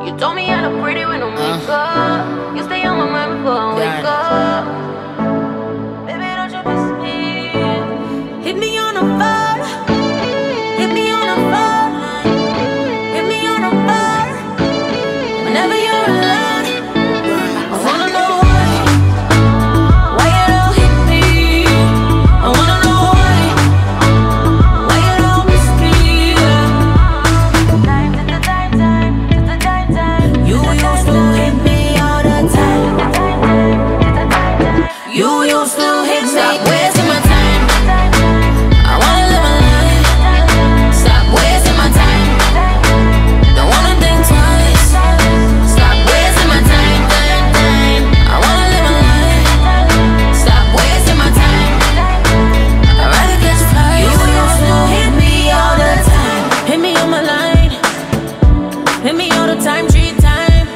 You told me I look pretty when I wake up. You stay on my mind before I wake up. Baby, don't you miss me? Hit me on the phone. Hit me on the phone. Hit me on the phone. Whenever you're alone, I wanna know why you don't hit me. I wanna know why you don't miss me. You used to hit me all the time. You used to hit me. Stop wasting my time. I wanna live my life. Stop wasting my time. Don't wanna think twice. Stop wasting my time. I wanna live my life. Stop wasting my time. I'd rather catch flights. You used to hit me all the time. Hit me on my line. Hit me all the time, 3 times.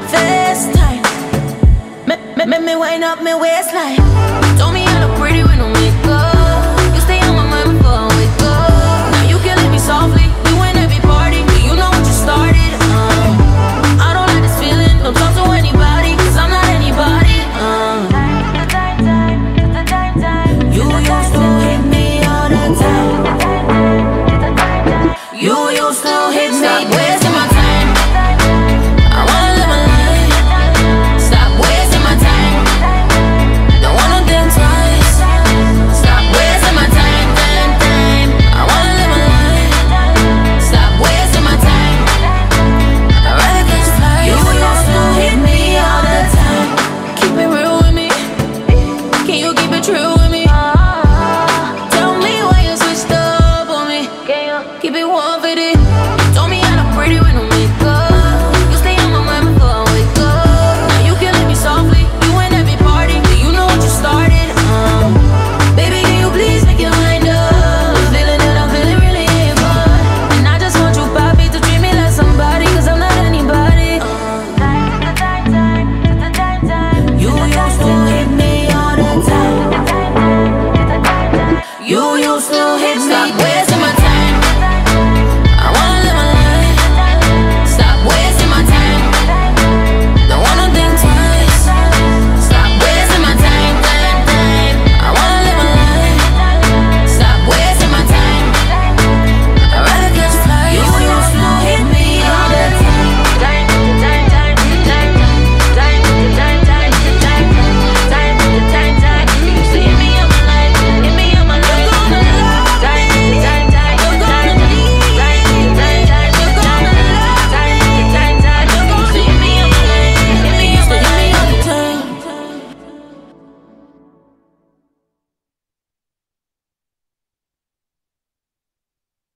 FaceTime. Make me wind up my waistline. Told me I look pretty when I'm